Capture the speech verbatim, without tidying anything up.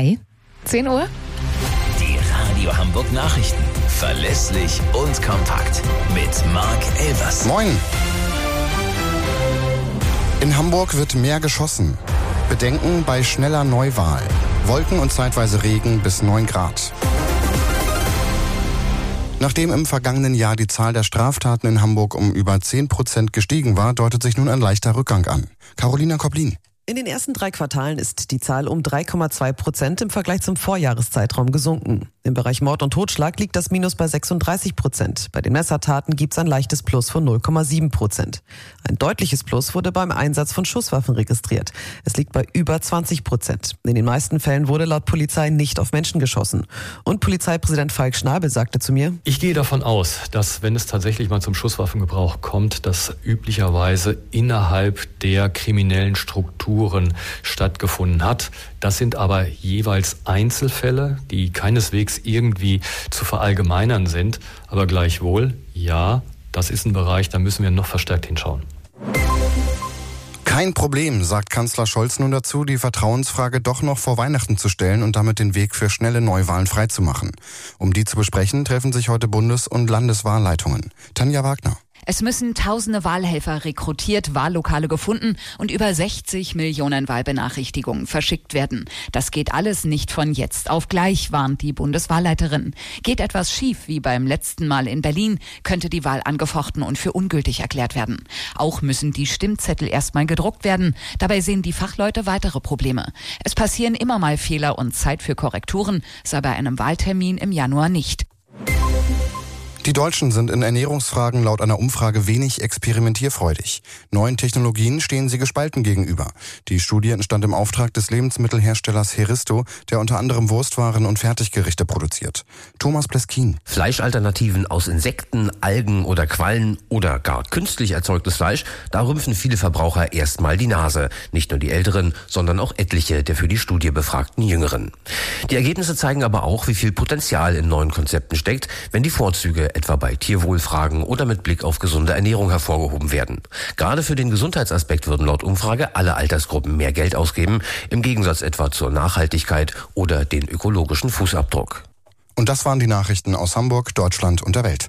drei. zehn Uhr. Die Radio Hamburg Nachrichten. Verlässlich und kompakt. Mit Marc Elvers. Moin. In Hamburg wird mehr geschossen. Bedenken bei schneller Neuwahl. Wolken und zeitweise Regen bis neun Grad. Nachdem im vergangenen Jahr die Zahl der Straftaten in Hamburg um über zehn Prozent gestiegen war, deutet sich nun ein leichter Rückgang an. Carolina Koblin. In den ersten drei Quartalen ist die Zahl um drei Komma zwei Prozent im Vergleich zum Vorjahreszeitraum gesunken. Im Bereich Mord und Totschlag liegt das Minus bei sechsunddreißig Prozent. Bei den Messertaten gibt's ein leichtes Plus von null Komma sieben Prozent. Ein deutliches Plus wurde beim Einsatz von Schusswaffen registriert. Es liegt bei über zwanzig Prozent. In den meisten Fällen wurde laut Polizei nicht auf Menschen geschossen. Und Polizeipräsident Falk Schnabel sagte zu mir: Ich gehe davon aus, dass wenn es tatsächlich mal zum Schusswaffengebrauch kommt, das üblicherweise innerhalb der kriminellen Strukturen stattgefunden hat. Das sind aber jeweils Einzelfälle, die keineswegs irgendwie zu verallgemeinern sind. Aber gleichwohl, ja, das ist ein Bereich, da müssen wir noch verstärkt hinschauen. Kein Problem, sagt Kanzler Scholz nun dazu, die Vertrauensfrage doch noch vor Weihnachten zu stellen und damit den Weg für schnelle Neuwahlen freizumachen. Um die zu besprechen, treffen sich heute Bundes- und Landeswahlleitungen. Tanja Wagner. Es müssen tausende Wahlhelfer rekrutiert, Wahllokale gefunden und über sechzig Millionen Wahlbenachrichtigungen verschickt werden. Das geht alles nicht von jetzt auf gleich, warnt die Bundeswahlleiterin. Geht etwas schief, wie beim letzten Mal in Berlin, könnte die Wahl angefochten und für ungültig erklärt werden. Auch müssen die Stimmzettel erstmal gedruckt werden. Dabei sehen die Fachleute weitere Probleme. Es passieren immer mal Fehler und Zeit für Korrekturen sei bei einem Wahltermin im Januar nicht. Die Deutschen sind in Ernährungsfragen laut einer Umfrage wenig experimentierfreudig. Neuen Technologien stehen sie gespalten gegenüber. Die Studie entstand im Auftrag des Lebensmittelherstellers Heristo, der unter anderem Wurstwaren und Fertiggerichte produziert. Thomas Pleskin. Fleischalternativen aus Insekten, Algen oder Quallen oder gar künstlich erzeugtes Fleisch, da rümpfen viele Verbraucher erstmal die Nase. Nicht nur die Älteren, sondern auch etliche der für die Studie befragten Jüngeren. Die Ergebnisse zeigen aber auch, wie viel Potenzial in neuen Konzepten steckt, wenn die Vorzüge etwa bei Tierwohlfragen oder mit Blick auf gesunde Ernährung hervorgehoben werden. Gerade für den Gesundheitsaspekt würden laut Umfrage alle Altersgruppen mehr Geld ausgeben, im Gegensatz etwa zur Nachhaltigkeit oder den ökologischen Fußabdruck. Und das waren die Nachrichten aus Hamburg, Deutschland und der Welt.